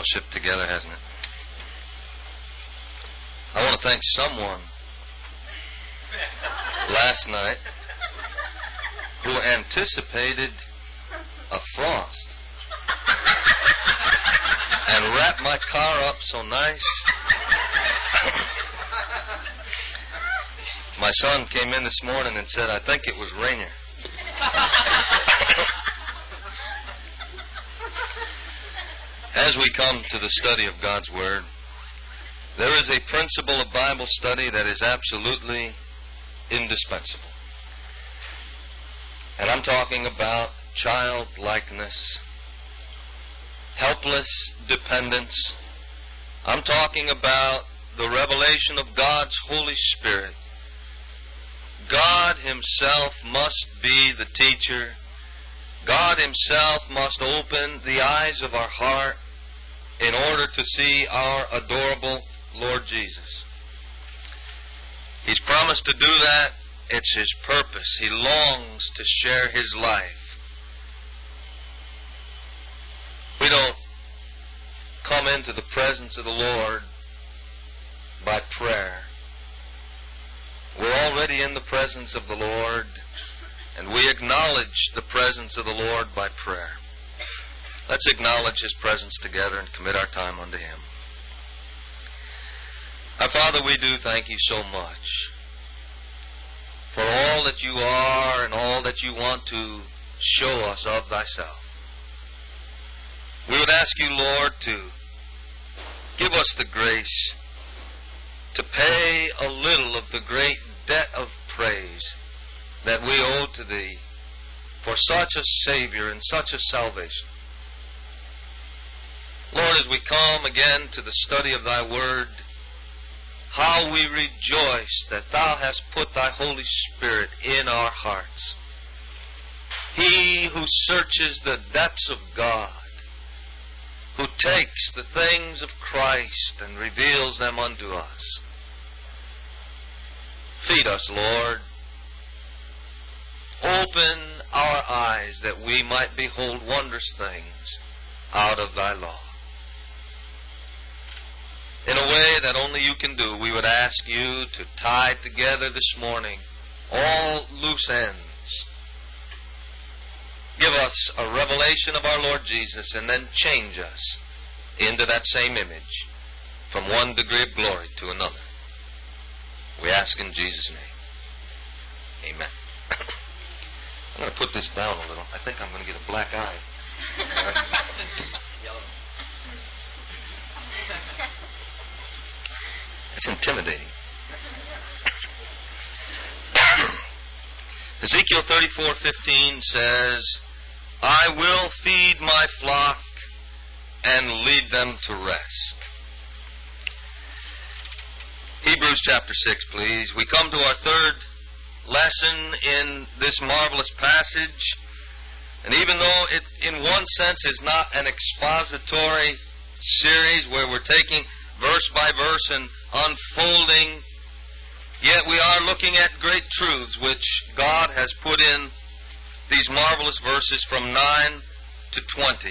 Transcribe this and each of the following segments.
fellowship together, hasn't it? I want to thank someone last night who anticipated a frost and wrapped my car up so nice. My son came in this morning and said, I think it was raining. As we come to the study of God's Word, there is a principle of Bible study that is absolutely indispensable. And I'm talking about childlikeness, helpless dependence. I'm talking about the revelation of God's Holy Spirit. God Himself must be the teacher. God Himself must open the eyes of our heart in order to see our adorable Lord Jesus. He's promised to do that. It's His purpose. He longs to share His life. We don't come into the presence of the Lord by prayer. We're already in the presence of the Lord, and we acknowledge the presence of the Lord by prayer. Let's acknowledge His presence together and commit our time unto Him. Our Father, we do thank You so much for all that You are and all that You want to show us of Thyself. We would ask You, Lord, to give us the grace to pay a little of the great debt of praise that we owe to Thee for such a Savior and such a salvation. Lord, as we come again to the study of Thy Word, how we rejoice that Thou hast put Thy Holy Spirit in our hearts. He who searches the depths of God, who takes the things of Christ and reveals them unto us. Feed us, Lord. Open our eyes that we might behold wondrous things out of Thy law. In a way that only You can do, we would ask You to tie together this morning all loose ends. Give us a revelation of our Lord Jesus and then change us into that same image from one degree of glory to another. We ask in Jesus' name. Amen. I'm going to put this down a little. I think I'm going to get a black eye. It's intimidating. Ezekiel 34:15 says, I will feed my flock and lead them to rest. Hebrews chapter 6, please. We come to our third lesson in this marvelous passage. And even though it, in one sense, is not an expository series where we're taking verse by verse and unfolding, yet we are looking at great truths which God has put in these marvelous verses from 9 to 20.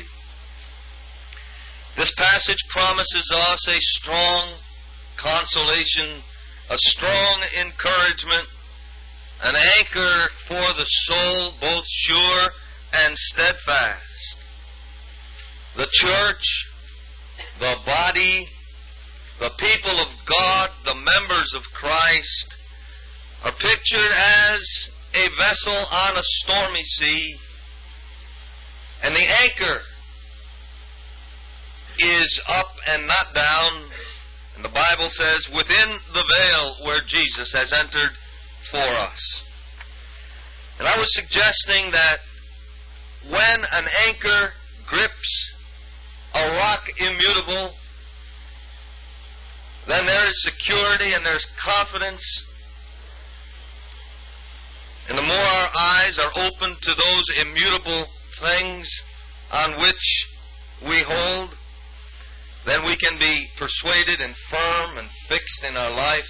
This passage promises us a strong consolation, a strong encouragement, an anchor for the soul, both sure and steadfast. The church, the body, the people of God, the members of Christ, are pictured as a vessel on a stormy sea, and the anchor is up and not down. And the Bible says, within the veil where Jesus has entered for us. And I was suggesting that when an anchor grips a rock immutable, then there is security and there's confidence. And the more our eyes are open to those immutable things on which we hold, then we can be persuaded and firm and fixed in our life.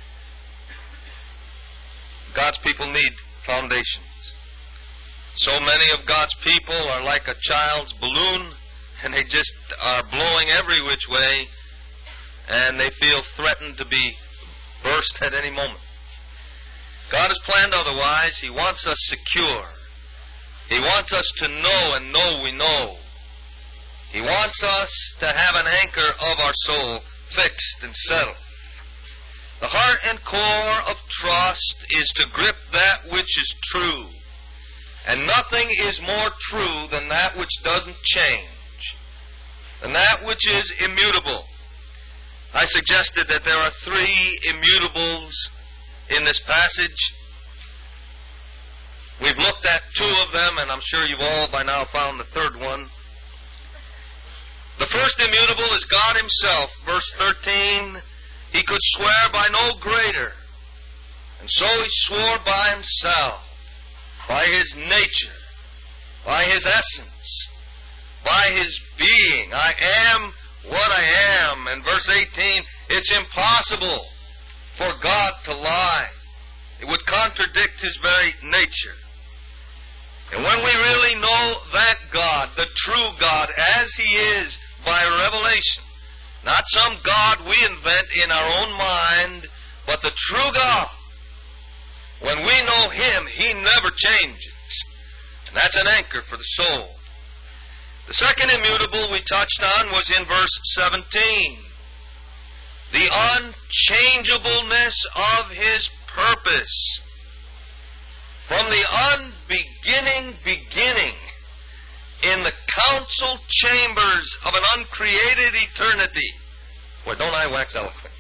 God's people need foundations. So many of God's people are like a child's balloon and they just are blowing every which way, and they feel threatened to be burst at any moment. God has planned otherwise. He wants us secure. He wants us to know and know we know. He wants us to have an anchor of our soul fixed and settled. The heart and core of trust is to grip that which is true. And nothing is more true than that which doesn't change, than that which is immutable. I suggested that there are three immutables in this passage. We've looked at two of them, and I'm sure you've all by now found the third one. The first immutable is God Himself. Verse 13, He could swear by no greater, and so He swore by Himself, by His nature, by His essence, by His being. I am what I am. And verse 18, it's impossible for God to lie. It would contradict His very nature. And when we really know that God, the true God, as He is by revelation, not some God we invent in our own mind, but the true God, when we know Him, He never changes. And that's an anchor for the soul. The second immutable we touched on was in verse 17. The unchangeableness of His purpose. From the beginning, in the council chambers of an uncreated eternity. Boy, don't I wax eloquent.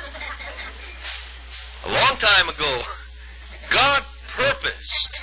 A long time ago, God purposed,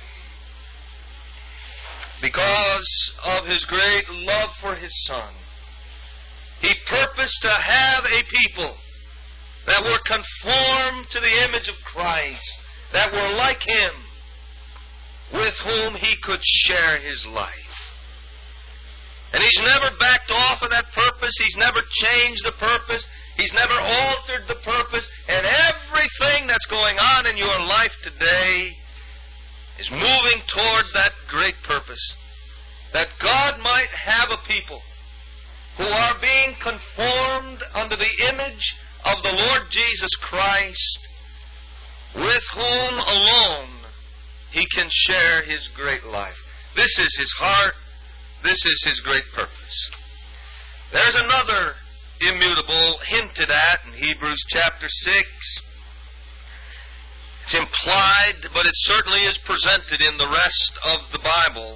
because of His great love for His Son, He purposed to have a people that were conformed to the image of Christ, that were like Him, with whom He could share His life. And He's never backed off of that purpose. He's never changed the purpose. He's never altered the purpose. And everything that's going on in your life today is moving toward that great purpose, that God might have a people who are being conformed unto the image of the Lord Jesus Christ, with whom alone He can share His great life. This is His heart. This is His great purpose. There's another immutable hinted at in Hebrews chapter 6. It's implied, but it certainly is presented in the rest of the Bible.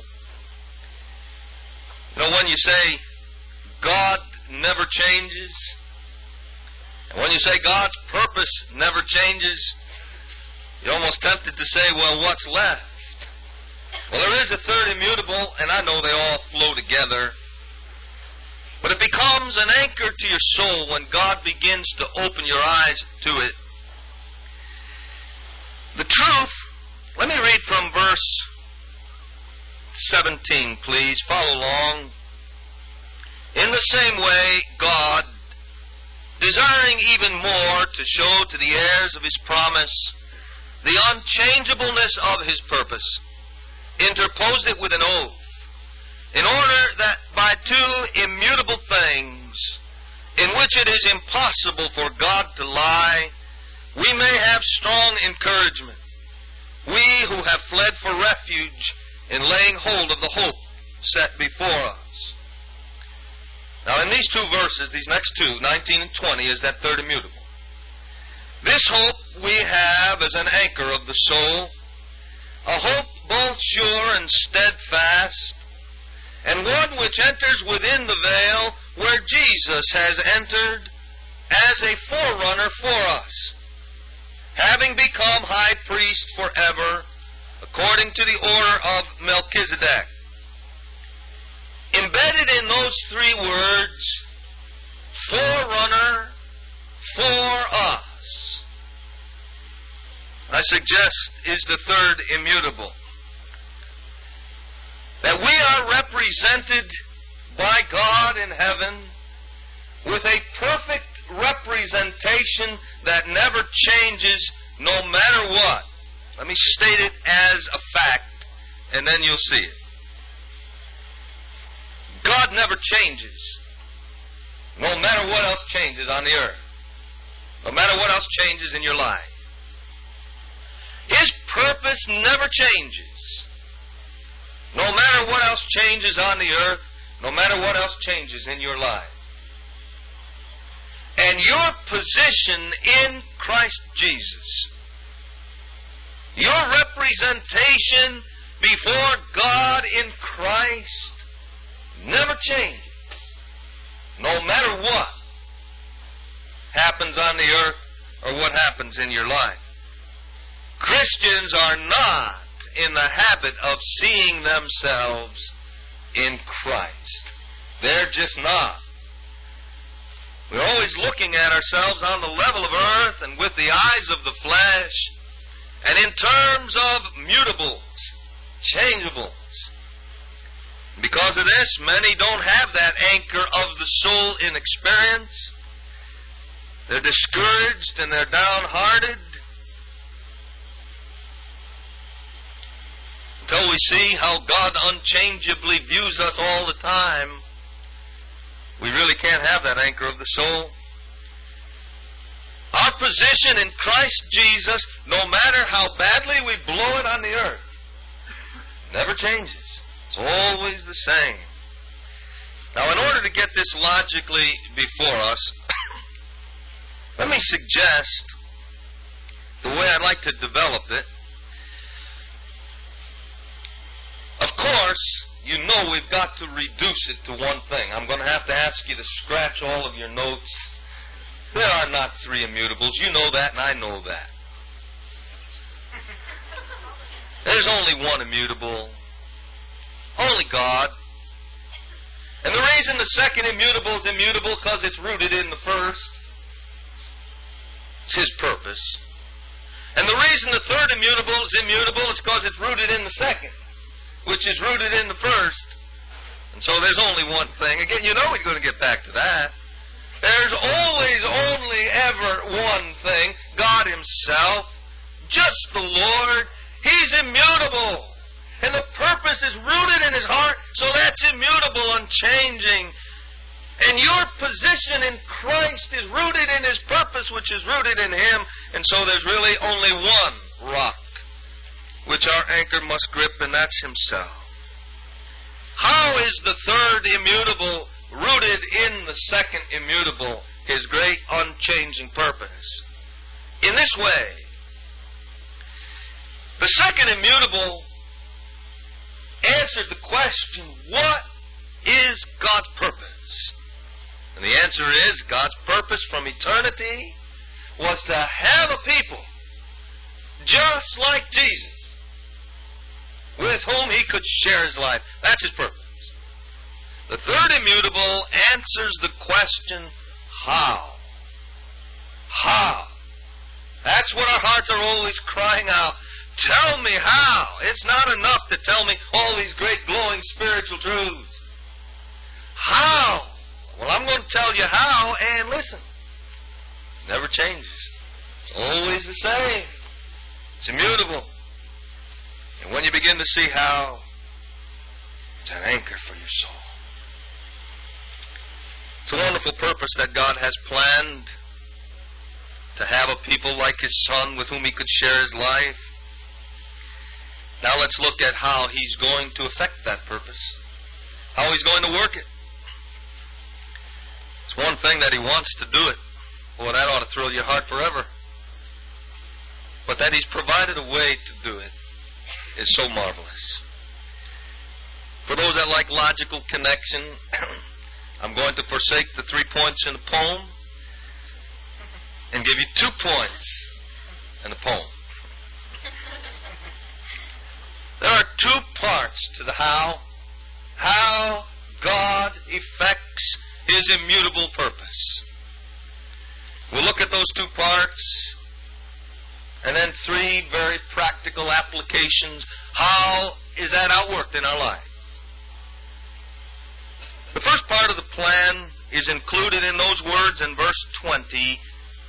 You know, when you say God never changes, and when you say God's purpose never changes, you're almost tempted to say, well, what's left? Well, there is a third immutable, and I know they all flow together. But it becomes an anchor to your soul when God begins to open your eyes to it. The truth, let me read from verse 17, please. Follow along. In the same way, God, desiring even more to show to the heirs of His promise the unchangeableness of His purpose, interposed it with an oath, in order that by two immutable things, in which it is impossible for God to lie, we may have strong encouragement, we who have fled for refuge in laying hold of the hope set before us. Now in these two verses, these next two, 19 and 20, is that third immutable. This hope we have as an anchor of the soul, a hope both sure and steadfast, and one which enters within the veil where Jesus has entered as a forerunner for us, having become high priest forever, according to the order of Melchizedek. Embedded in those three words, forerunner for us, I suggest is the third immutable. That we are represented by God in heaven with a perfect representation that never changes no matter what. Let me state it as a fact, and then you'll see it. God God never changes. No matter what else changes on the earth. No matter what else changes in your life. His purpose never changes. No matter what else changes on the earth, no matter what else changes in your life. And your position in Christ Jesus, your representation before God in Christ never changes. No matter what happens on the earth or what happens in your life. Christians are not in the habit of seeing themselves in Christ. They're just not. We're always looking at ourselves on the level of earth and with the eyes of the flesh and in terms of mutables, changeables. Because of this, many don't have that anchor of the soul in experience. They're discouraged and they're downhearted until we see how God unchangeably views us all the time. We really can't have that anchor of the soul. Our position in Christ Jesus, no matter how badly we blow it on the earth, never changes. It's always the same. Now, in order to get this logically before us, let me suggest the way I'd like to develop it. Of course, you know we've got to reduce it to one thing. I'm going to have to ask you to scratch all of your notes. There are not three immutables. You know that, and I know that. There's only one immutable. Only God. And the reason the second immutable is immutable because it's rooted in the first. It's His purpose. And the reason the third immutable is immutable is because it's rooted in the second, which is rooted in the first. And so there's only one thing. Again, you know he's going to get back to that. There's always only ever one thing. God Himself. Just the Lord. He's immutable. And the purpose is rooted in His heart, so that's immutable, unchanging. And your position in Christ is rooted in His purpose, which is rooted in Him. And so there's really only one rock which our anchor must grip, and that's Himself. How is the third immutable rooted in the second immutable, His great unchanging purpose? In this way. The second immutable answered the question, what is God's purpose? And the answer is, God's purpose from eternity was to have a people just like Jesus, with whom He could share His life. That's His purpose. The third immutable answers the question, how? How? That's what our hearts are always crying out. Tell me how. It's not enough to tell me all these great glowing spiritual truths. How? Well, I'm going to tell you how, and listen. It never changes. It's always the same. It's immutable. And when you begin to see how, it's an anchor for your soul. It's a wonderful purpose that God has planned to have a people like His Son with whom He could share His life. Now let's look at how He's going to effect that purpose. How He's going to work it. It's one thing that He wants to do it. Boy, that ought to thrill your heart forever. But that He's provided a way to do it is so marvelous. For those that like logical connection, I'm going to forsake the 3 points in the poem and give you 2 points in the poem. There are 2 parts to the how. How God effects His immutable purpose. We'll look at those 2 parts, and then 3 very practical applications. How is that outworked in our life? The first part of the plan is included in those words in verse 20,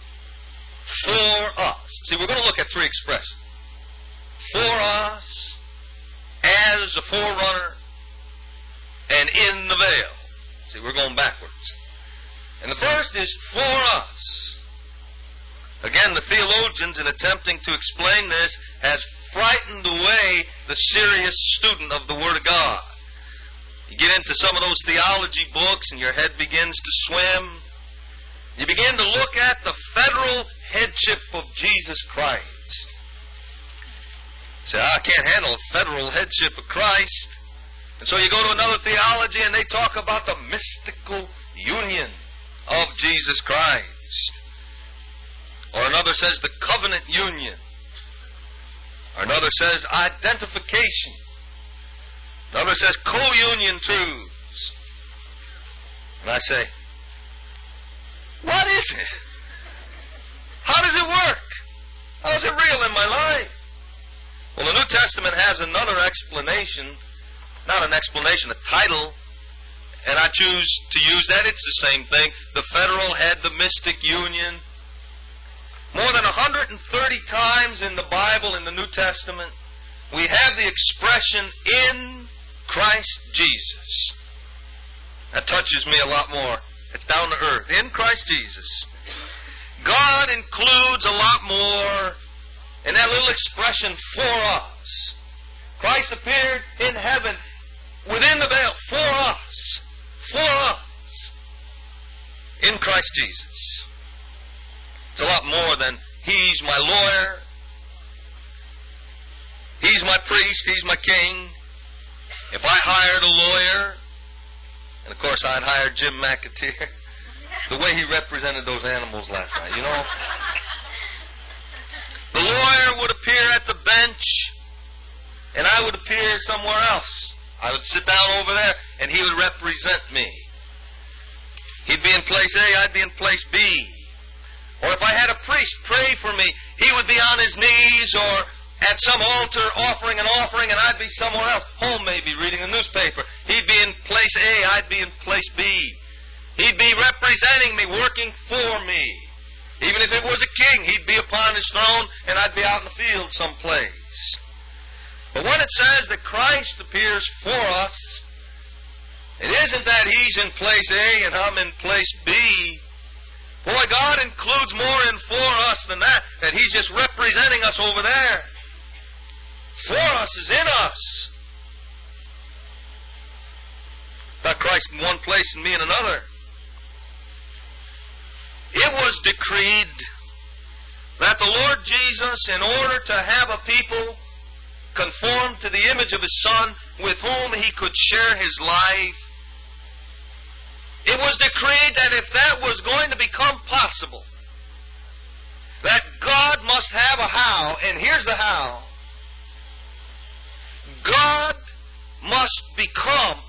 for us. See, we're going to look at 3 expressions. For us, as a forerunner, and in the veil. See, we're going backwards. And the first is for us. Again, the theologians, in attempting to explain this, has frightened away the serious student of the Word of God. You get into some of those theology books and your head begins to swim. You begin to look at the federal headship of Jesus Christ. You say, I can't handle the federal headship of Christ. And so you go to another theology and they talk about the mystical union of Jesus Christ. Or another says the covenant union. Or another says identification. Another says co-union truths. And I say, what is it? How does it work? How is it real in my life? Well, the New Testament has another explanation. Not an explanation, a title. And I choose to use that. It's the same thing. The federal head, the mystic union. More than 130 times in the Bible, in the New Testament, we have the expression, in Christ Jesus. That touches me a lot more. It's down to earth. In Christ Jesus. God includes a lot more in that little expression, for us. Christ appeared in heaven, within the veil, for us. For us. In Christ Jesus. It's a lot more than, he's my lawyer, he's my priest, he's my king. If I hired a lawyer, and of course I'd hired Jim McAteer, the way he represented those animals last night, you know. The lawyer would appear at the bench, and I would appear somewhere else. I would sit down over there, and he would represent me. He'd be in place A, I'd be in place B. Or if I had a priest pray for me, he would be on his knees or at some altar offering an offering, and I'd be somewhere else, home maybe, reading the newspaper. He'd be in place A, I'd be in place B. He'd be representing me, working for me. Even if it was a king, he'd be upon his throne, and I'd be out in the field someplace. But when it says that Christ appears for us, it isn't that he's in place A and I'm in place B. Boy, God includes more in for us than that he's just representing us over there. For us is in us. Not Christ in one place and me in another. It was decreed that the Lord Jesus, in order to have a people conformed to the image of His Son, with whom He could share His life, it was decreed that if that was going to become possible, that God must have a how, and here's the how. God must become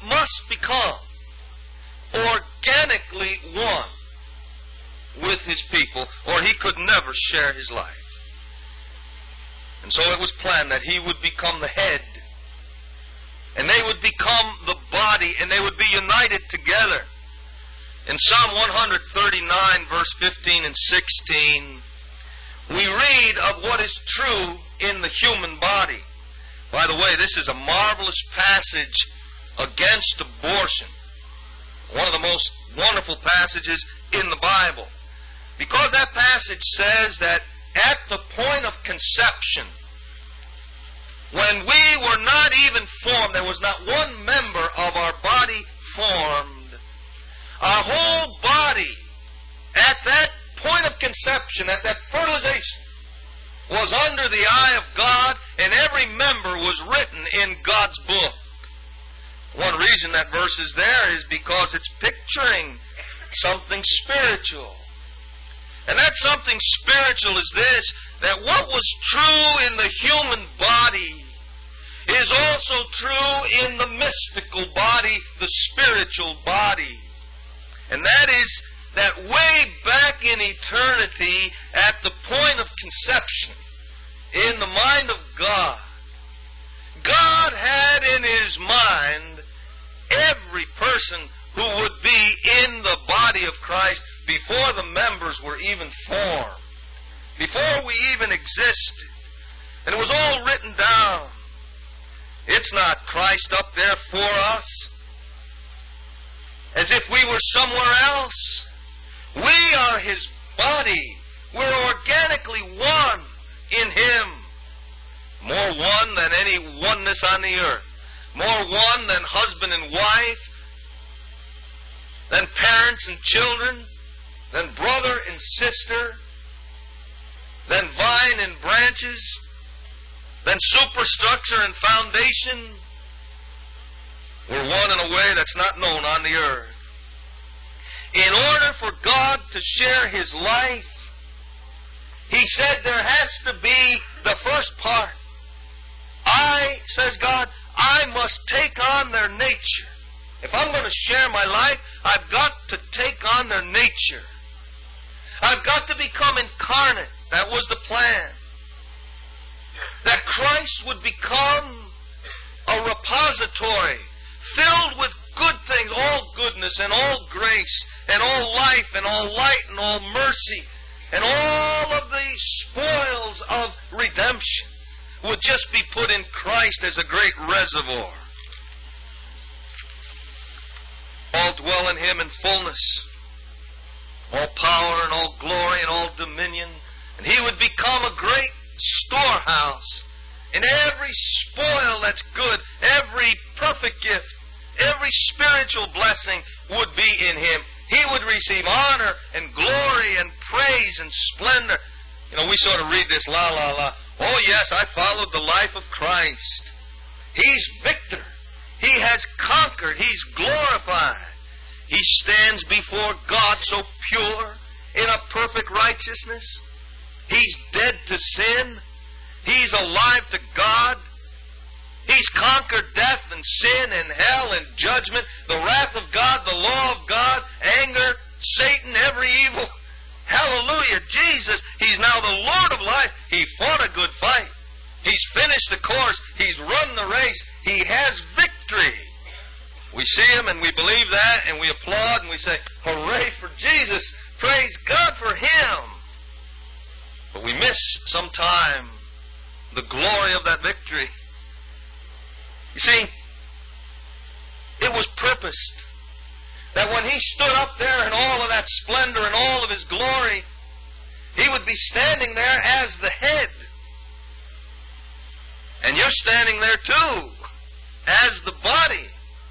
organically one with His people, or He could never share His life. And so it was planned that He would become the head, and they would become the body, and they would be united together. In Psalm 139, verse 15 and 16, we read of what is true in the human body. By the way, this is a marvelous passage against abortion. One of the most wonderful passages in the Bible. Because that passage says that at the point of conception, when we were not even formed, there was not one member of our body formed. Our whole body, at that point of conception, at that fertilization, was under the eye of God, and every member was written in God's book. One reason that verse is there is because it's picturing something spiritual. And that something spiritual is this, that what was true in the human body is also true in the mystical body, the spiritual body. And that is that way back in eternity, at the point of conception, in the mind of God, God had in His mind every person who would be in the body of Christ before the members were even formed, before we even existed. And it was all written down. It's not Christ up there for us, as if we were somewhere else. We are His body. We're organically one in Him. More one than any oneness on the earth. More one than husband and wife, than parents and children, than brother and sister, than vine and branches, than superstructure and foundation. We're one in a way that's not known on the earth. In order for God to share His life, He said there has to be the first part. Says God, I must take on their nature. If I'm going to share my life, I've got to take on their nature. I've got to become incarnate. That was the plan. That Christ would become a repository filled with good things, all goodness and all grace and all life and all light and all mercy and all of the spoils of redemption would just be put in Christ as a great reservoir. All dwell in Him in fullness, all power and all glory and all dominion, and He would become a great storehouse, and every spoil that's good, every perfect gift, every spiritual blessing would be in Him. He would receive honor and glory and praise and splendor. You know, we sort of read this la la la. Oh yes, I followed the life of Christ. He's victor. He has conquered. He's glorified. He stands before God so pure in a perfect righteousness. He's dead to sin. He's alive to God. He's conquered death and sin and hell and judgment, the wrath of God, the law of God, anger, Satan, every evil. Hallelujah. Jesus, He's now the Lord of life. He fought a good fight. He's finished the course. He's run the race. He has victory. We see Him and we believe that and we applaud and we say, hooray for Jesus. Praise God for Him. But we miss sometime the glory of that victory. You see, it was purposed that when He stood up there in all of that splendor and all of His glory, He would be standing there as the head. And you're standing there too, as the body.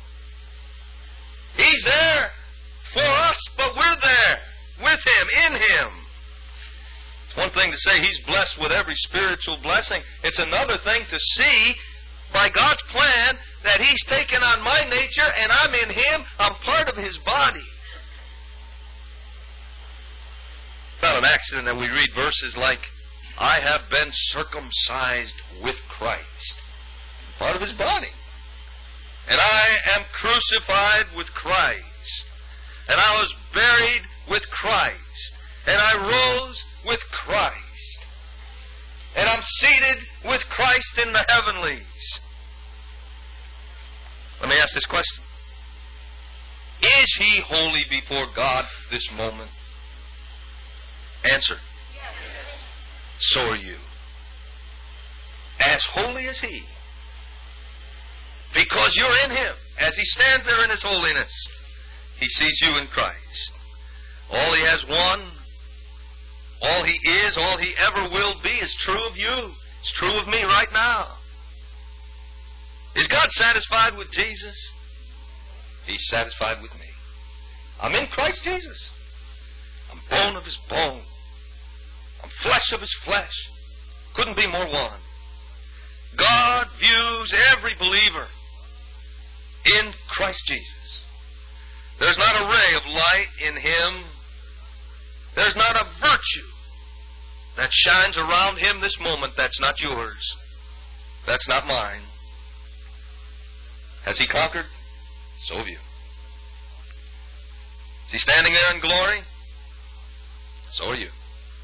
He's there for us, but we're there with Him, in Him. It's one thing to say He's blessed with every spiritual blessing. It's another thing to see by God's plan that He's taken on my nature and I'm in Him. I'm part of His body. It's not an accident that we read verses like, I have been circumcised with Christ. Part of His body. And I am crucified with Christ. And I was buried with Christ. And I rose with Christ. And I'm seated with Christ in the heavenlies. Let me ask this question. Is He holy before God this moment? Answer. Yes. So are you. As holy as He. Because you're in Him. As He stands there in His holiness, He sees you in Christ. All He has won, all He is, all He ever will be is true of you. It's true of me right now. Is God satisfied with Jesus? He's satisfied with me. I'm in Christ Jesus. I'm bone of His bone. I'm flesh of His flesh. Couldn't be more one. God views every believer in Christ Jesus. There's not a ray of light in Him. There's not a virtue that shines around Him this moment that's not yours. That's not mine. Has He conquered? So have you. Is He standing there in glory? So are you.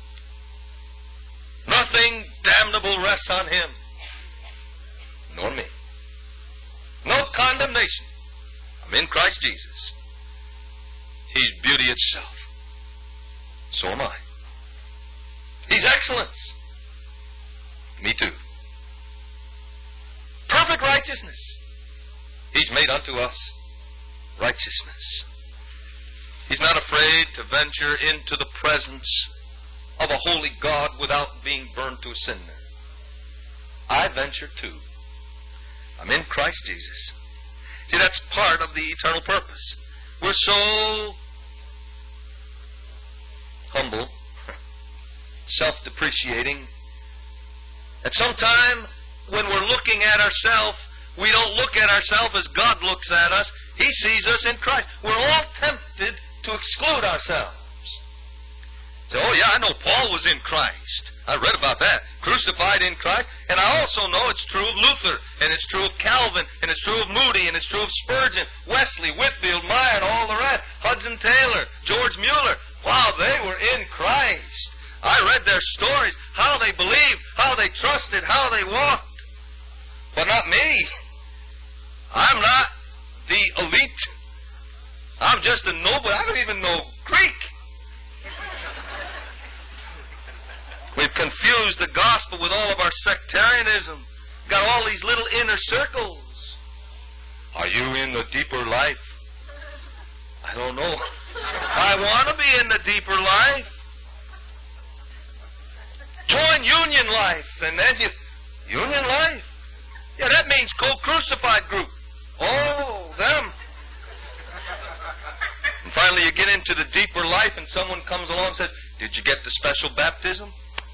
Nothing damnable rests on Him, nor me. No condemnation. I'm in Christ Jesus. He's beauty itself. So am I. He's excellence. Me too. Perfect righteousness. He's made unto us righteousness. He's not afraid to venture into the presence of a holy God without being burned to a cinder. I venture too. I'm in Christ Jesus. See, that's part of the eternal purpose. We're so humble, self-depreciating, that sometime when we're looking at ourselves, we don't look at ourselves as God looks at us. He sees us in Christ. We're all tempted to exclude ourselves. Say, oh yeah, I know Paul was in Christ. I read about that. Crucified in Christ. And I also know it's true of Luther, and it's true of Calvin, and it's true of Moody, and it's true of Spurgeon, Wesley, Whitfield, Meyer, and all the rest. Hudson Taylor, George Mueller. Wow, they were in Christ. I read their stories, how they believed, how they trusted, how they walked. But not me. I'm not the elite. I'm just a nobody. I don't even know Greek. We've confused the gospel with all of our sectarianism. Got all these little inner circles. Are you in the deeper life? I don't know. I want to be in the deeper life. Join Union Life, and then Union Life? Yeah, that means co-crucified group. Oh, them. And finally you get into the deeper life and someone comes along and says, did you get the special baptism?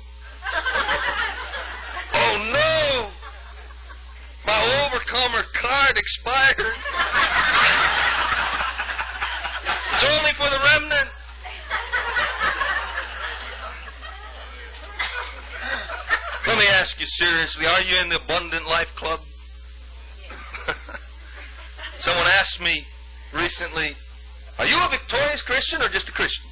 Oh no! My Overcomer card expired. It's only for the remnant. Let me ask you seriously, are you in the Abundant Life Club? Someone asked me recently, are you a victorious Christian or just a Christian?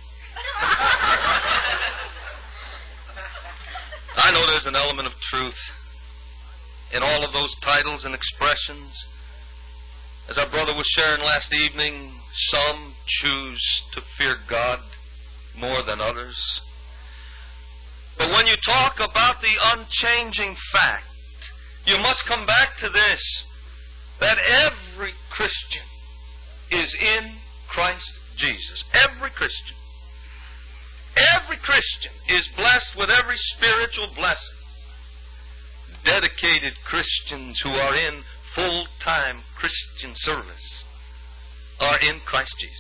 I know there's an element of truth in all of those titles and expressions. As our brother was sharing last evening, some choose to fear God more than others. But when you talk about the unchanging fact, you must come back to this, that every Christian is in Christ Jesus. Every Christian. Every Christian is blessed with every spiritual blessing. Dedicated Christians who are in full-time Christian service are in Christ Jesus.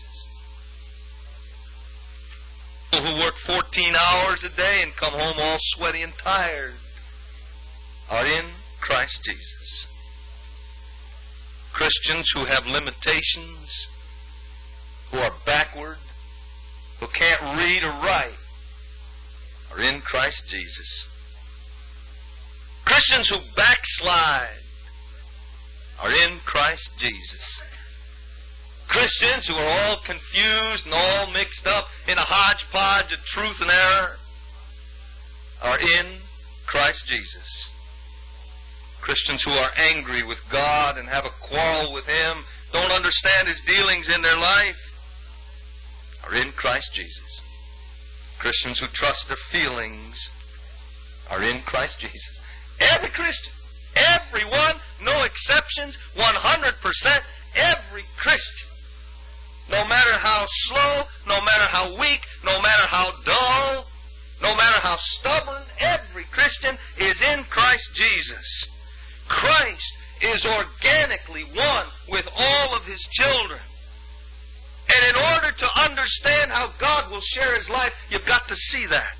People who work 14 hours a day and come home all sweaty and tired are in Christ Jesus. Christians who have limitations, who are backward, who can't read or write, are in Christ Jesus. Christians who backslide are in Christ Jesus. Christians who are all confused and all mixed up in a hodgepodge of truth and error are in Christ Jesus. Christians who are angry with God and have a quarrel with Him, don't understand His dealings in their life, are in Christ Jesus. Christians who trust their feelings are in Christ Jesus. Every Christian, everyone, no exceptions, 100%, every Christian, no matter how slow, no matter how weak, no matter how dull, no matter how stubborn, every Christian is in Christ Jesus. Christ is organically one with all of His children. And in order to understand how God will share His life, you've got to see that.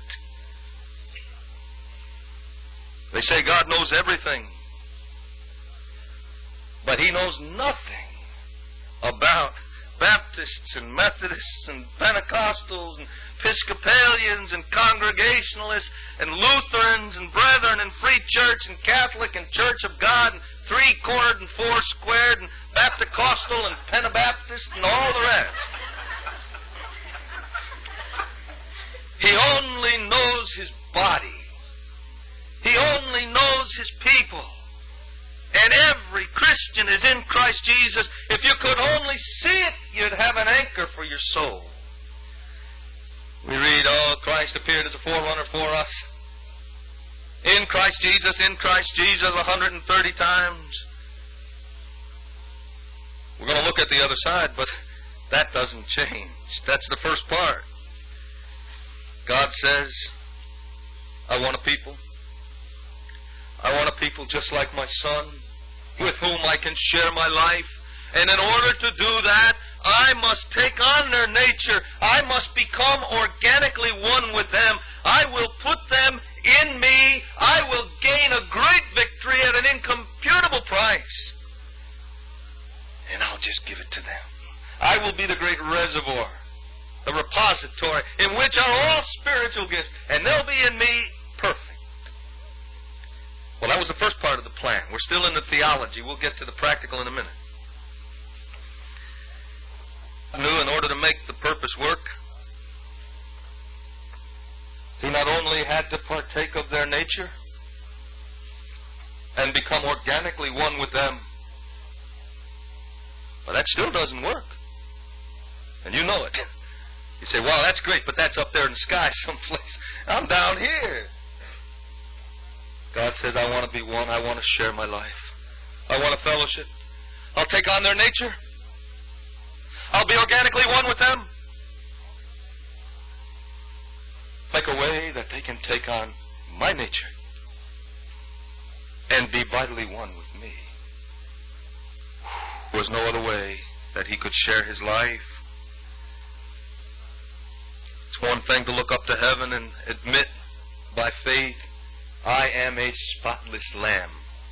They say God knows everything, but He knows nothing about Baptists and Methodists and Pentecostals and Episcopalians and Congregationalists and Lutherans and Brethren and Free Church and Catholic and Church of God and Three-Cornered and Four-Squared and Baptist-Costal and Pentabaptist and all the rest. He only knows His body. He only knows His people. And every Christian is in Christ Jesus. If you could only see it, you'd have an anchor for your soul. We read, oh, Christ appeared as a forerunner for us. In Christ Jesus, 130 times. We're going to look at the other side, but That doesn't change. That's the first part. God says, I want a people. I want a people just like my Son, with whom I can share my life. And in order to do that, I must take on their nature. I must become organically one with them. I will put them in me. I will gain a great victory at an incomputable price. And I'll just give it to them. I will be the great reservoir, the repository, in which are all spiritual gifts. And they'll be in me perfect. Well, that was the first part of the plan. We're still in the theology. We'll get to the practical in a minute. I knew in order to make the purpose work, he not only had to partake of their nature and become organically one with them, but that still doesn't work. And you know it. You say, wow, that's great, but that's up there in the sky someplace. I'm down here. God says, I want to be one. I want to share my life. I want a fellowship. I'll take on their nature. I'll be organically one with them. Make a way that they can take on my nature and be vitally one with me. There was no other way that he could share his life. It's one thing to look up to heaven and admit by faith, I am a spotless lamb.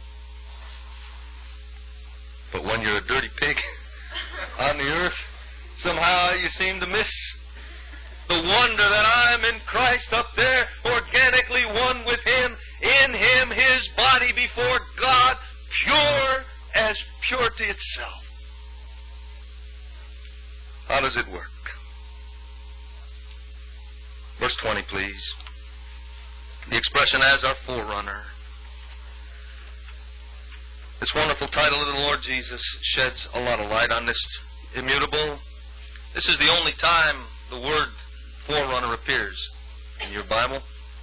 But when you're a dirty pig on the earth, somehow you seem to miss the wonder that I'm in Christ up there, organically one with him, in him, his body before God, pure as purity itself. How does it work? Verse 20, please. The expression as our forerunner. This wonderful title of the Lord Jesus sheds a lot of light on this immutable. This is the only time the word forerunner appears in your Bible.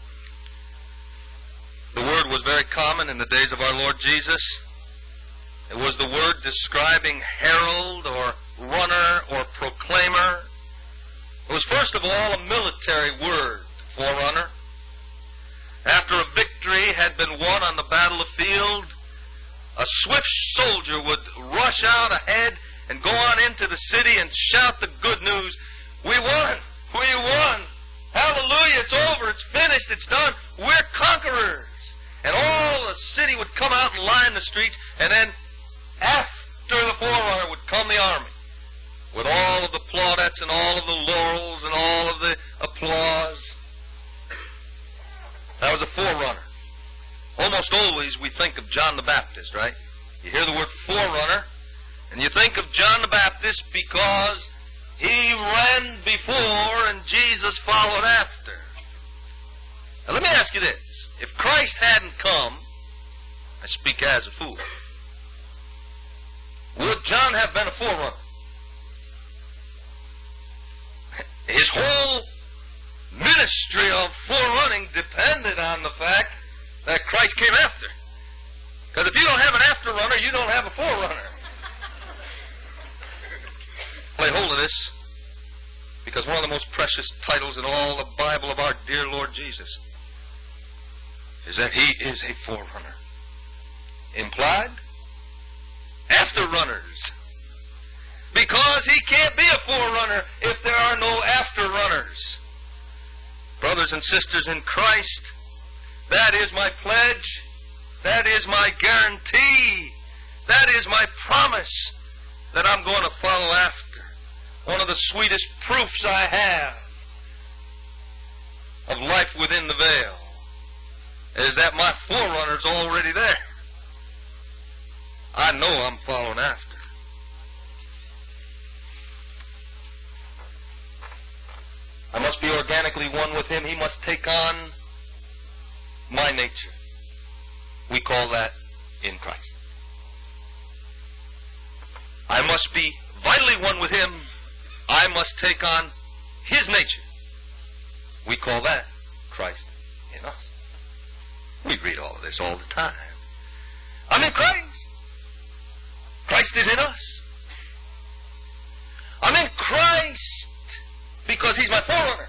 The word was very common in the days of our Lord Jesus. It was the word describing herald or runner or proclaimer. It was first of all a military word, forerunner. After a victory had been won on the battlefield, a swift soldier would rush out ahead and go on into the city and shout the good news. We won! We won! Hallelujah! It's over! It's finished! It's done! We're conquerors! And all the city would come out and line the streets, and then after the forerunner would come the army with all of the plaudits and all of the laurels and all of the applause. That was a forerunner. Almost always we think of John the Baptist, right? You hear the word forerunner, and you think of John the Baptist because he ran before and Jesus followed after. Now let me ask you this. If Christ hadn't come, I speak as a fool, would John have been a forerunner? His whole ministry of forerunning depended on the fact that Christ came after. Because if you don't have an afterrunner, you don't have a forerunner. Lay hold of this, because one of the most precious titles in all the Bible of our dear Lord Jesus is that he is a forerunner. Implied? Afterrunners. Because he can't be a forerunner if there are no afterrunners. Brothers and sisters in Christ, that is my pledge. That is my guarantee. That is my promise that I'm going to follow after. One of the sweetest proofs I have of life within the veil is that my forerunner's already there. I know I'm following after. I must be organically one with him. He must take on my nature. We call that in Christ. I must be vitally one with him. I must take on his nature. We call that Christ in us. We read all of this all the time. I'm in Christ. Christ is in us. I'm in Christ. because He's my forerunner.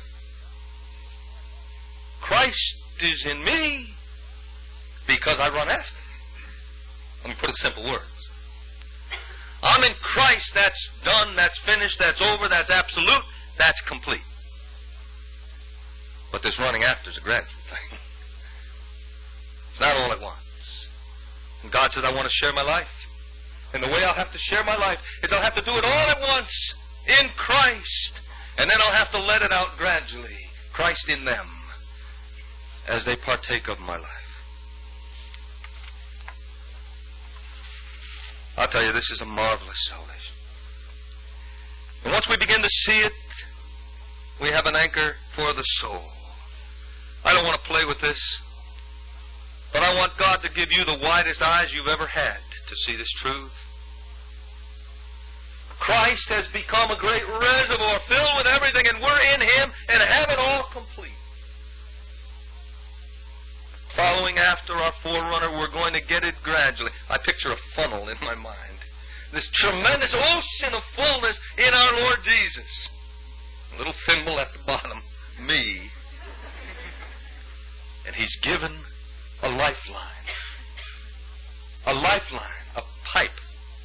Christ is in me because I run after Him. Let me put it in simple words. I'm in Christ. That's done. That's finished. That's over. That's absolute. That's complete. But this running after is a gradual thing. It's not all at once. And God says, I want to share my life. And the way I'll have to share my life is I'll have to do it all at once in Christ. And then I'll have to let it out gradually. Christ in them as they partake of my life. I'll tell you, this is a marvelous salvation. And once we begin to see it, we have an anchor for the soul. I don't want to play with this, but I want God to give you the widest eyes you've ever had to see this truth. Christ has become a great reservoir filled with everything, and we're in Him and have it all complete. Following after our forerunner, we're going to get it gradually. I picture a funnel in my mind. This tremendous ocean of fullness in our Lord Jesus. A little thimble at the bottom, me. And He's given a lifeline. A lifeline, a pipe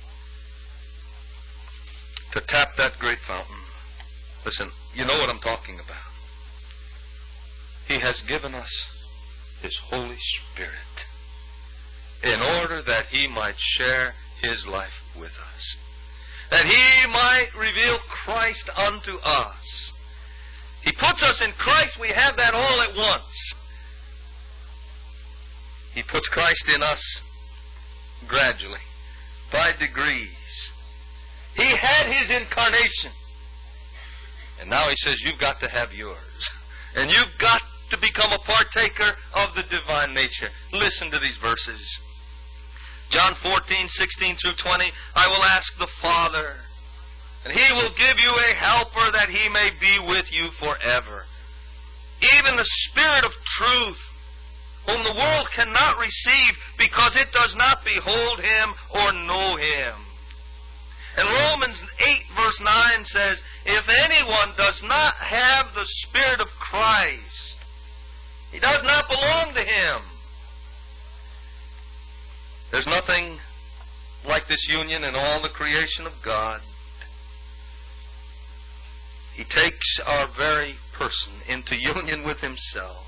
to tap that great fountain. Listen, you know what I'm talking about. He has given us His Holy Spirit in order that He might share His life with us. That He might reveal Christ unto us. He puts us in Christ. We have that all at once. He puts Christ in us gradually, by degrees. He had His incarnation. And now He says, you've got to have yours. And you've got to become a partaker of the divine nature. Listen to these verses. John 14:16 through 20. I will ask the Father, and He will give you a helper that He may be with you forever. Even the Spirit of truth, whom the world cannot receive because it does not behold Him or know Him. And Romans 8 verse 9 says, if anyone does not have the Spirit of Christ, he does not belong to Him. There's nothing like this union in all the creation of God. He takes our very person into union with Himself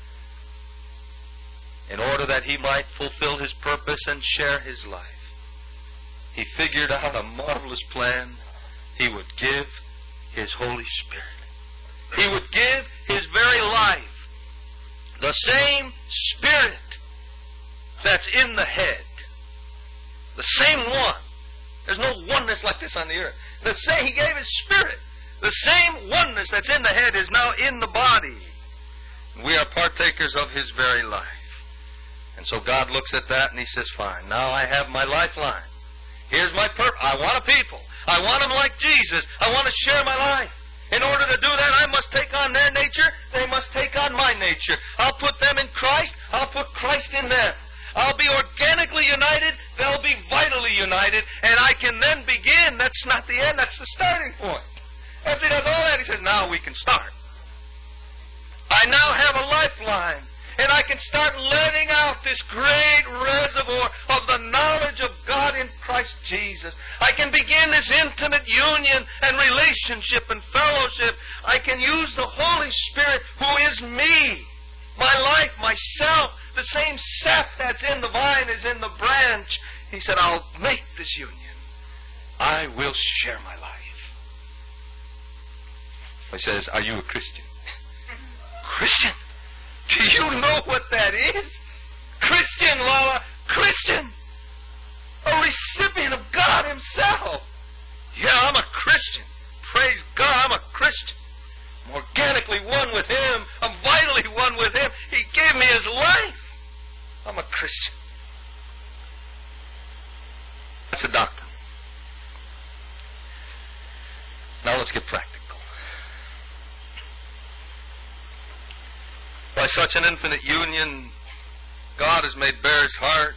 in order that He might fulfill His purpose and share His life. He figured out a marvelous plan. He would give His Holy Spirit. He would give His very life. The same Spirit that's in the head. The same one. There's no oneness like this on the earth. He gave His Spirit. The same oneness that's in the head is now in the body. We are partakers of His very life. And so God looks at that and He says, fine, now I have my lifeline. Here's my purpose. I want a people. I want them like Jesus. I want to share my life. In order to do that, I must take on their nature. They must take on my nature. I'll put them in Christ. I'll put Christ in them. I'll be organically united. They'll be vitally united. And I can then begin. That's not the end. That's the starting point. After He does all that, He says, now we can start. I now have a lifeline. And I can start letting out this great reservoir of the knowledge of God in Christ Jesus. I can begin this intimate union and relationship and fellowship. I can use the Holy Spirit who is me, my life, myself. The same sap that's in the vine is in the branch. He said, I'll make this union. I will share my life. He says, are you a Christian? Christian? Do you know what that is? Christian, Lola. Christian. A recipient of God Himself. Yeah, I'm a Christian. Praise God, I'm a Christian. I'm organically one with Him. I'm vitally one with Him. He gave me His life. I'm a Christian. That's a doctrine. Now let's get practical. By such an infinite union, God has made bare His heart.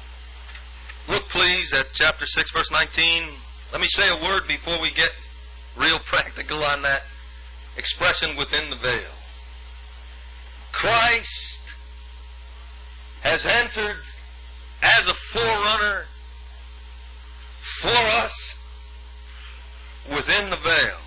Look, please, at chapter 6, verse 19. Let me say a word before we get real practical on that expression within the veil. Christ has entered as a forerunner for us within the veil.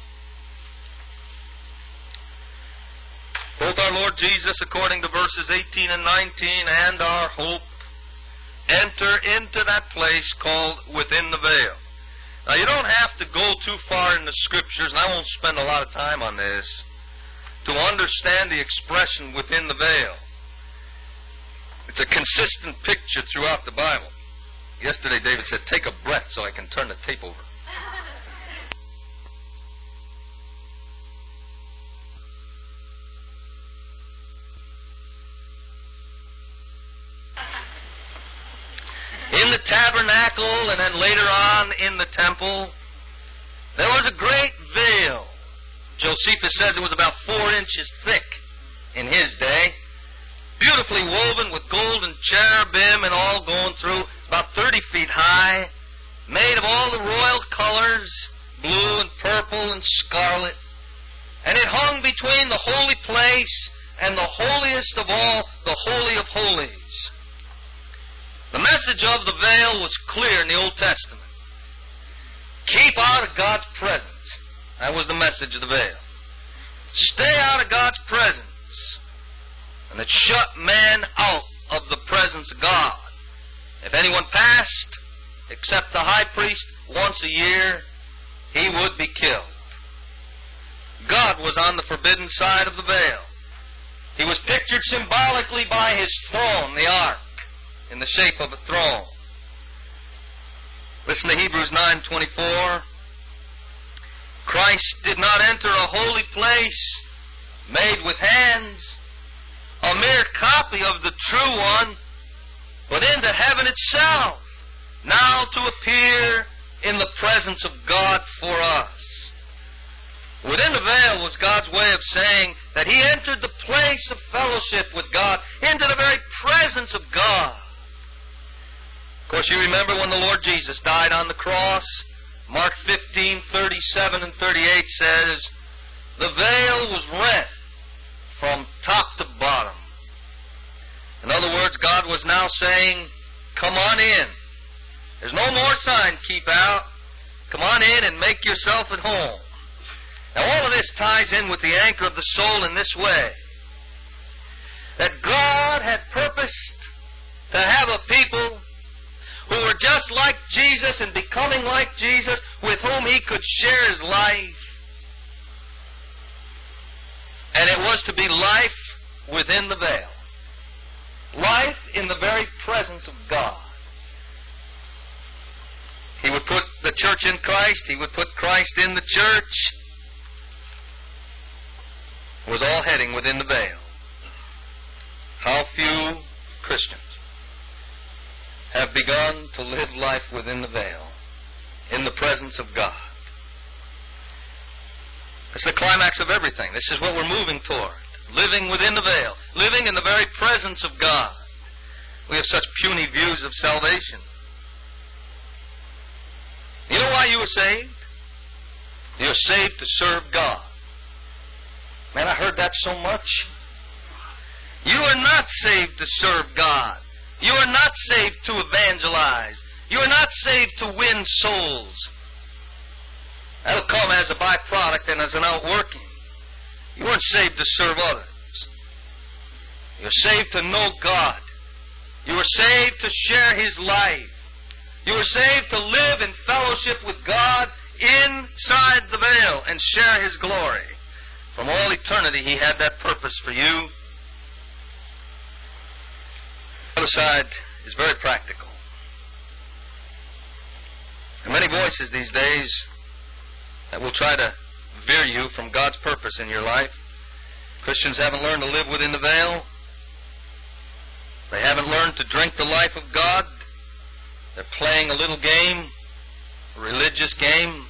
Both our Lord Jesus, according to verses 18 and 19, and our hope enter into that place called within the veil. Now, you don't have to go too far in the Scriptures, and I won't spend a lot of time on this, to understand the expression within the veil. It's a consistent picture throughout the Bible. Yesterday, David said, take a breath so I can turn the tape over. In the tabernacle and then later on in the temple, there was a great veil. Josephus says it was about 4 inches thick in his day, beautifully woven with golden cherubim and all going through, about 30 feet high, made of all the royal colors, blue and purple and scarlet, and it hung between the holy place and the holiest of all, the Holy of Holies. The message of the veil was clear in the Old Testament. Keep out of God's presence. That was the message of the veil. Stay out of God's presence. And it shut man out of the presence of God. If anyone passed, except the high priest, once a year, he would be killed. God was on the forbidden side of the veil. He was pictured symbolically by his throne, the ark, in the shape of a throne. Listen to Hebrews 9:24. Christ did not enter a holy place made with hands, a mere copy of the true one, but into heaven itself, now to appear in the presence of God for us. Within the veil was God's way of saying that he entered the place of fellowship with God, into the very presence of God. Of course, you remember when the Lord Jesus died on the cross. Mark 15:37 and 38 says, the veil was rent from top to bottom. In other words, God was now saying, come on in. There's no more sign, keep out. Come on in and make yourself at home. Now, all of this ties in with the anchor of the soul in this way. That God had purposed to have a people who were just like Jesus and becoming like Jesus, with whom he could share his life. And it was to be life within the veil. Life in the very presence of God. He would put the church in Christ. He would put Christ in the church. It was all heading within the veil. How few Christians have begun to live life within the veil, in the presence of God. It's the climax of everything. This is what we're moving toward. Living within the veil. Living in the very presence of God. We have such puny views of salvation. You know why you were saved? You're saved to serve God. Man, I heard that so much. You are not saved to serve God. You are not saved to evangelize. You are not saved to win souls. That'll come as a byproduct and as an outworking. You weren't saved to serve others. You're saved to know God. You were saved to share his life. You were saved to live in fellowship with God inside the veil and share his glory. From all eternity, he had that purpose for you. The other side is very practical. There are many voices these days that will try to veer you from God's purpose in your life. Christians haven't learned to live within the veil. They haven't learned to drink the life of God. They're playing a little game, a religious game.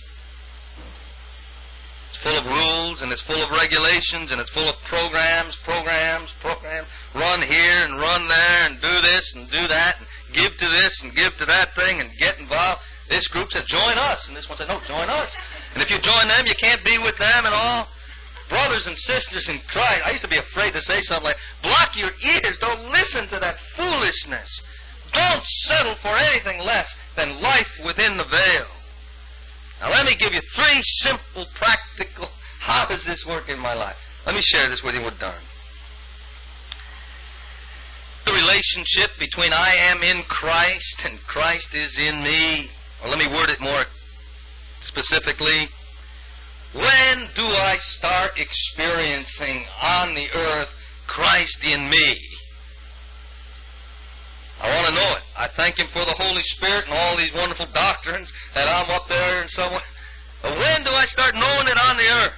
It's full of rules, and it's full of regulations, and it's full of programs. Run here and run there, and do this and do that, and give to this and give to that thing, and get involved. This group says, join us. And this one says, no, join us. And if you join them, you can't be with them and all. Brothers and sisters in Christ, I used to be afraid to say something like, block your ears. Don't listen to that foolishness. Don't settle for anything less than life within the veil. Now let me give you 3 simple, practical, how does this work in my life? Let me share this with you. We're done. The relationship between I am in Christ and Christ is in me. Or let me word it more specifically. When do I start experiencing on the earth Christ in me? I want to know it. I thank Him for the Holy Spirit and all these wonderful doctrines that I'm up there and so on. But when do I start knowing it on the earth?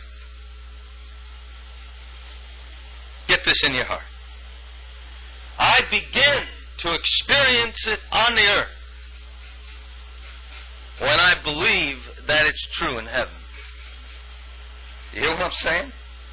Get this in your heart. I begin to experience it on the earth when I believe that it's true in heaven. You hear what I'm saying?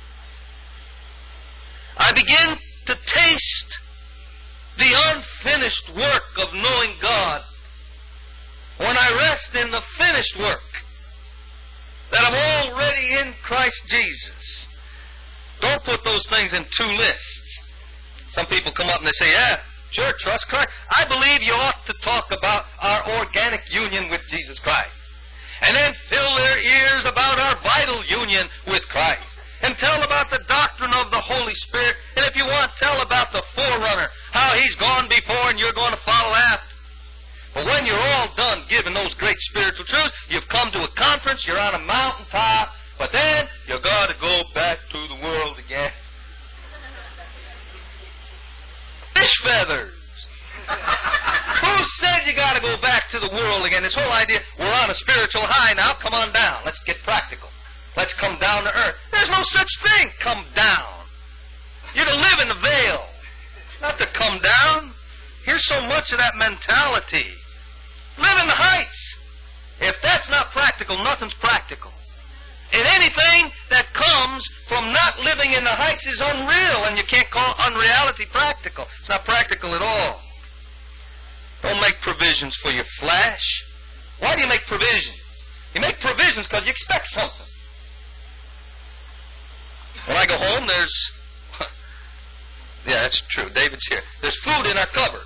I begin to taste the unfinished work of knowing God when I rest in the finished work that I'm already in Christ Jesus. Don't put those things in 2 lists. Some people come up and they say, yeah, sure, trust Christ. I believe you ought to talk about our organic union with Jesus Christ. And then fill their ears about our vital union with Christ. And tell about the doctrine of the Holy Spirit. And if you want, tell about the forerunner, how He's gone before and you're going to follow after. But when you're all done giving those great spiritual truths, you've come to a conference, you're on a mountaintop, but then you've got to go back to the world again. Fish feathers. Who said you got to go back to the world again? This whole idea, we're on a spiritual high now, come on down. Let's get practical. Let's come down to earth. There's no such thing, come down. You're to live in the veil, not to come down. Here's so much of that mentality. Live in the heights. If that's not practical, nothing's practical. And anything that comes from not living in the heights is unreal, and you can't call unreality practical. It's not practical at all. Don't make provisions for your flesh. Why do you make provisions? You make provisions because you expect something. When I go home, there's... Yeah, that's true. David's here. There's food in our cupboard.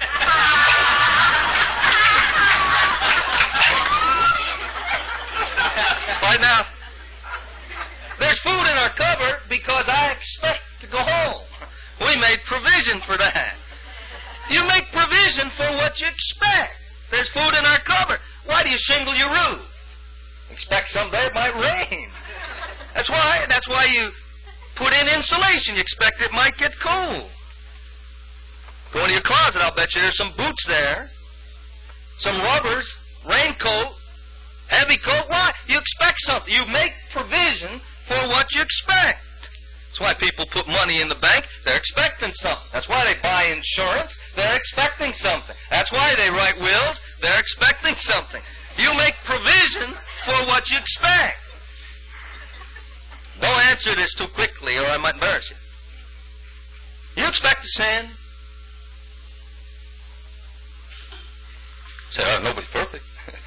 Right now, there's food in our cupboard because I expect to go home. We made provision for that. You make provision for what you expect. There's food in our cupboard. Why do you shingle your roof? Expect someday it might rain. That's why you put in insulation. You expect it might get cold. Go into your closet. I'll bet you there's some boots there, some rubbers, raincoat, heavy coat. Why? You expect something. You make provision for what you expect. That's why people put money in the bank. They're expecting something. That's why they buy insurance. They're expecting something. That's why they write wills. They're expecting something. You make provision for what you expect. Don't answer this too quickly or I might embarrass you. You expect to sin? Say, oh, nobody's perfect.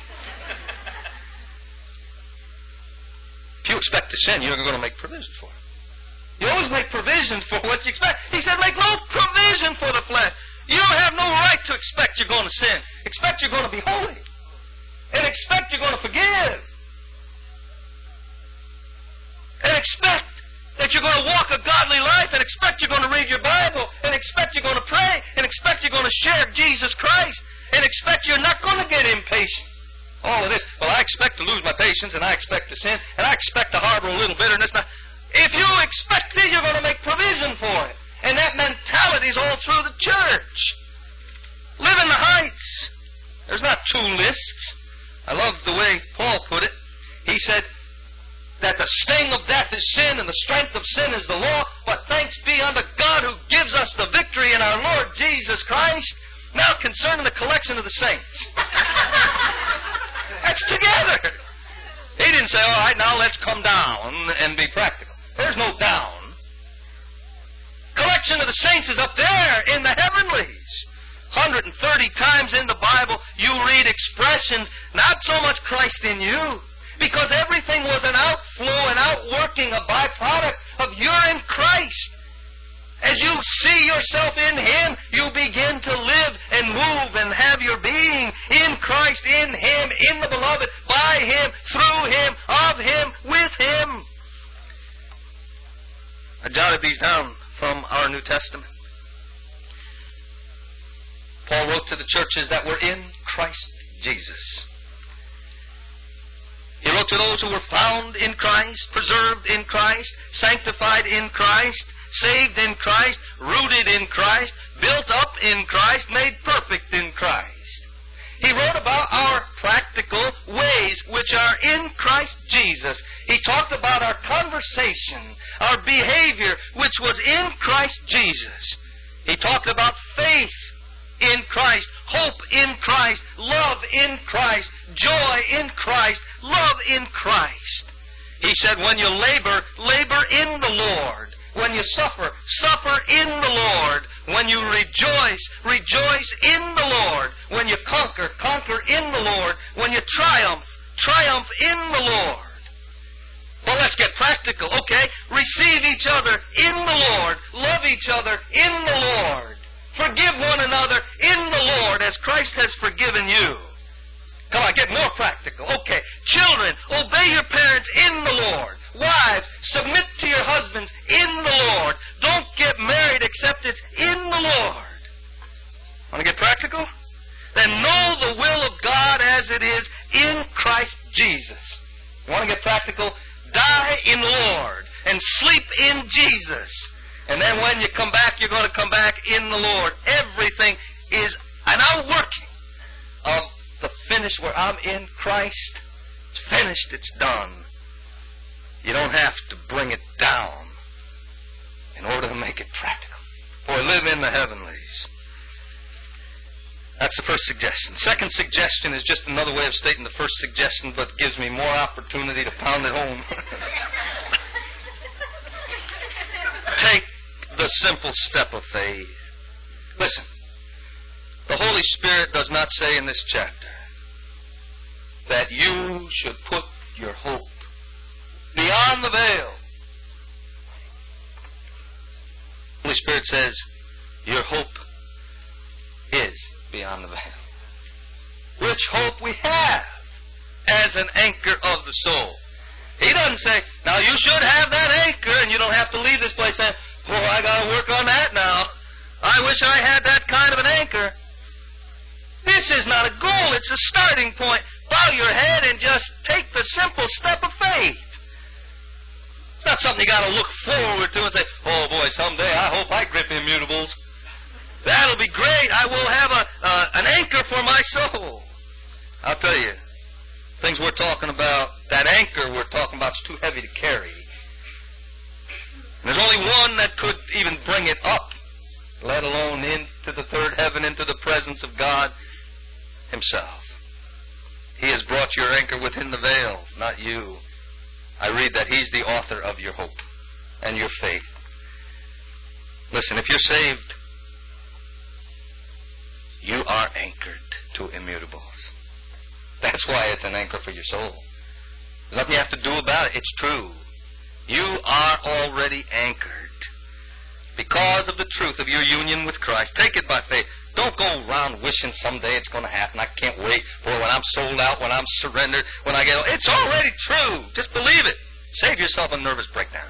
If you expect to sin, you're going to make provision for it. You always make provision for what you expect. He said, make no provision for the flesh. You have no right to expect you're going to sin. Expect you're going to be holy. And expect you're going to forgive. And expect that you're going to walk a godly life. And expect you're going to read your Bible. And expect you're going to pray. And expect you're going to share Jesus Christ. And expect you're not going to get impatient. All of this. Well, I expect to lose my patience. And I expect to sin. And I expect to harbor a little bitterness. Now, if you expect it, you're going to make provision for it. And that mentality is all through the church. Live in the heights. There's not 2 lists. I love the way Paul put it. He said that the sting of death is sin and the strength of sin is the law. But thanks be unto God who gives us the victory in our Lord Jesus Christ. Now concerning the collection of the saints. That's together. He didn't say, all right, now let's come down and be practical. There's no down. Collection of the saints is up there in the heavenlies. 130 times in the Bible, you read expressions, not so much Christ in you, because everything was an outflow, an outworking, a byproduct of you're in Christ. As you see yourself in Him, you begin to live and move and have your being in Christ, in Him, in the Beloved, by Him, through Him, of Him, with Him. I jotted these down from our New Testament. Paul wrote to the churches that were in Christ Jesus. He wrote to those who were found in Christ, preserved in Christ, sanctified in Christ, saved in Christ, rooted in Christ, built up in Christ, made perfect in Christ. He wrote about our practical ways which are in Christ Jesus. He talked about our conversation, our behavior which was in Christ Jesus. He talked about faith in Christ, hope in Christ, love in Christ, joy in Christ, love in Christ. He said, when you labor, labor in the Lord. When you suffer, suffer in the Lord. When you rejoice, rejoice in the Lord. When you conquer, conquer in the Lord. When you triumph, triumph in the Lord. Well, let's get practical, okay? Receive each other in the Lord. Love each other in the Lord. Forgive one another in the Lord as Christ has forgiven you. Come on, get more practical. Okay, children, obey your parents in the Lord. Wives, submit to your husbands in the Lord. Don't get married except it's in the Lord. Want to get practical? Then know the will of God as it is in Christ Jesus. You want to get practical? Die in the Lord and sleep in Jesus. And then when you come back, you're going to come back in the Lord. Everything is an outworking of the finish where I'm in Christ. It's finished. It's done. You don't have to bring it down in order to make it practical. For we live in the heavenlies. That's the first suggestion. Second suggestion is just another way of stating the first suggestion, but gives me more opportunity to pound it home. Take the simple step of faith. Listen, the Holy Spirit does not say in this chapter that you should put your hope beyond the veil. The Holy Spirit says your hope is beyond the veil. Which hope we have as an anchor of the soul. He doesn't say, now you should have that anchor and you don't have to leave this place saying, oh, I got to work on that now. I wish I had that kind of an anchor. This is not a goal. It's a starting point. Bow your head and just take the simple step of faith. It's not something you got to look forward to and say, oh boy, someday I hope I grip immutables. That'll be great. I will have an anchor for my soul. I'll tell you, things we're talking about, that anchor we're talking about is too heavy to carry. There's only one that could even bring it up, let alone into the third heaven, into the presence of God Himself. He has brought your anchor within the veil, not you. I read that He's the author of your hope and your faith. Listen, if you're saved, you are anchored to immutables. That's why it's an anchor for your soul. There's nothing you have to do about it. It's true. You are already anchored because of the truth of your union with Christ. Take it by faith. Don't go around wishing someday it's going to happen. I can't wait for when I'm sold out, when I'm surrendered, when I get... It's already true. Just believe it. Save yourself a nervous breakdown.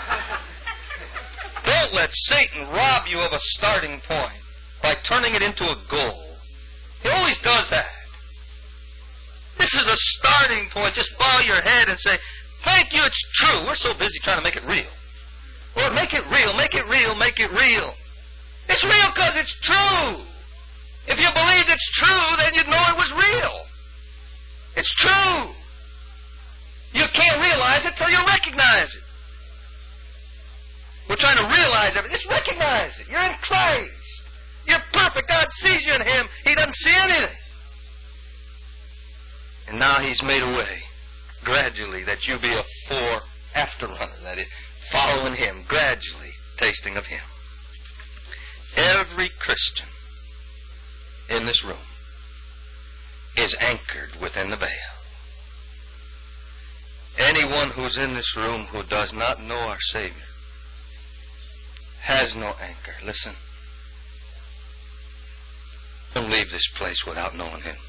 Don't let Satan rob you of a starting point by turning it into a goal. He always does that. This is a starting point. Just bow your head and say, thank you, it's true. We're so busy trying to make it real. Lord, make it real, make it real, make it real. It's real because it's true. If you believed it's true, then you'd know it was real. It's true. You can't realize it till you recognize it. We're trying to realize everything. Just recognize it. You're in Christ. You're perfect. God sees you in Him. He doesn't see anything. And now He's made a way, gradually, that you be a after-runner, that is, following Him, gradually tasting of Him. Every Christian in this room is anchored within the veil. Anyone who's in this room who does not know our Savior has no anchor. Listen. Don't leave this place without knowing Him.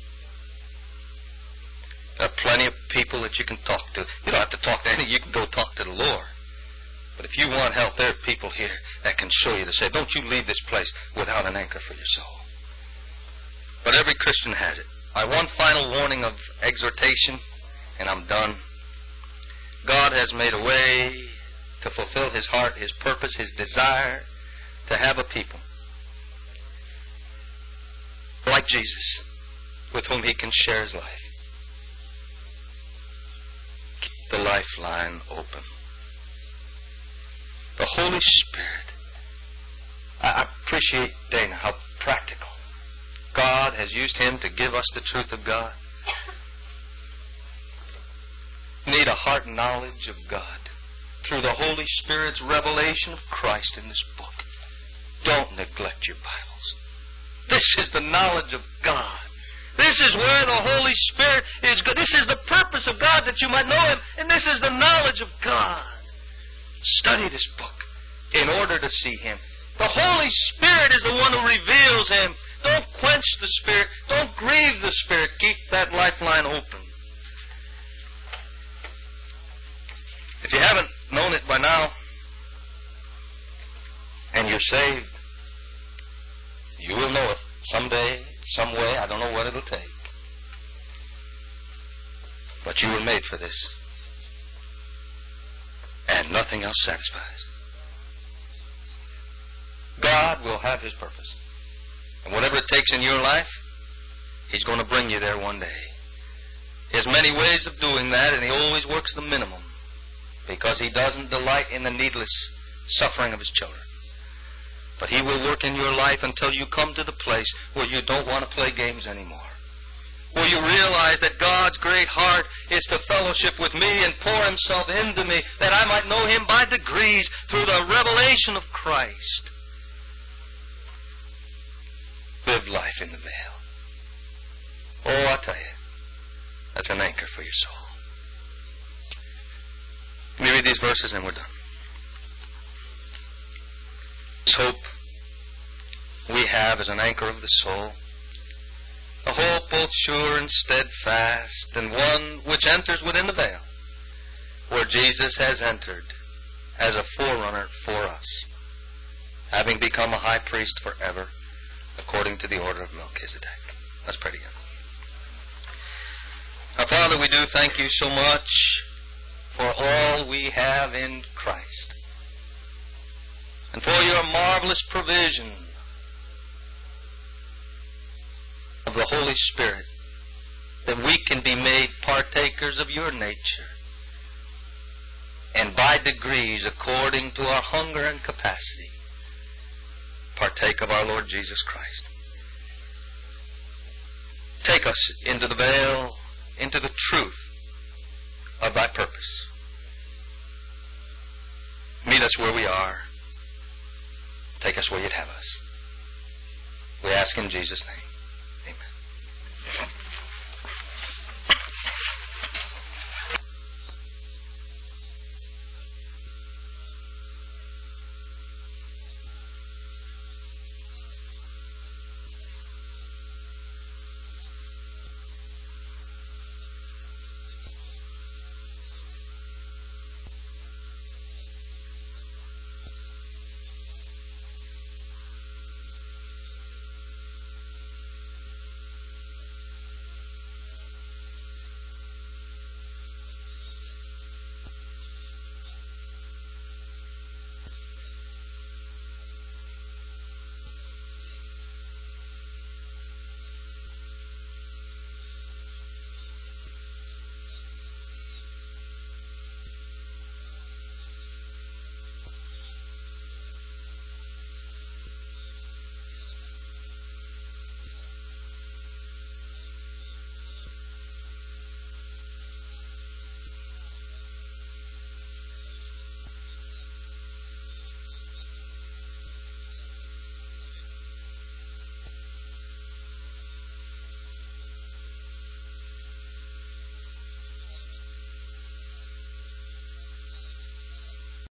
There are plenty of people that you can talk to. You don't have to talk to any. You can go talk to the Lord. But if you want help, there are people here that can show you to say, don't you leave this place without an anchor for your soul. But every Christian has it. One final warning of exhortation, and I'm done. God has made a way to fulfill His heart, His purpose, His desire to have a people like Jesus with whom He can share His life. Keep the lifeline open. The Holy Spirit. I appreciate Dana, how practical. God has used him to give us the truth of God. We need a heart knowledge of God through the Holy Spirit's revelation of Christ in this book. Don't neglect your Bibles. This is the knowledge of God. This is where the Holy Spirit is good. This is the purpose of God, that you might know Him, and this is the knowledge of God. Study this book in order to see Him. The Holy Spirit is the one who reveals Him. Don't quench the Spirit. Don't grieve the Spirit. Keep that lifeline open. If you haven't known it by now, and you're saved, you will know it someday, some way. I don't know what it'll take. But you were made for this. And nothing else satisfies. God will have His purpose. And whatever it takes in your life, He's going to bring you there one day. He has many ways of doing that, and He always works the minimum, because He doesn't delight in the needless suffering of His children. But He will work in your life until you come to the place where you don't want to play games anymore. Where you realize that God's great heart is to fellowship with me and pour Himself into me, that I might know Him by degrees through the revelation of Christ. Live life in the veil. Oh, I tell you, that's an anchor for your soul. Let me read these verses and we're done. This hope we have as an anchor of the soul, a hope both sure and steadfast, and one which enters within the veil, where Jesus has entered as a forerunner for us, having become a high priest forever, according to the order of Melchizedek. Let's pray together. Our Father, we do thank You so much for all we have in Christ, and for Your marvelous provision of the Holy Spirit, that we can be made partakers of Your nature, and by degrees, according to our hunger and capacity, partake of our Lord Jesus Christ. Take us into the veil, into the truth of Thy purpose. Meet us where we are. Take us where You'd have us. We ask in Jesus' name.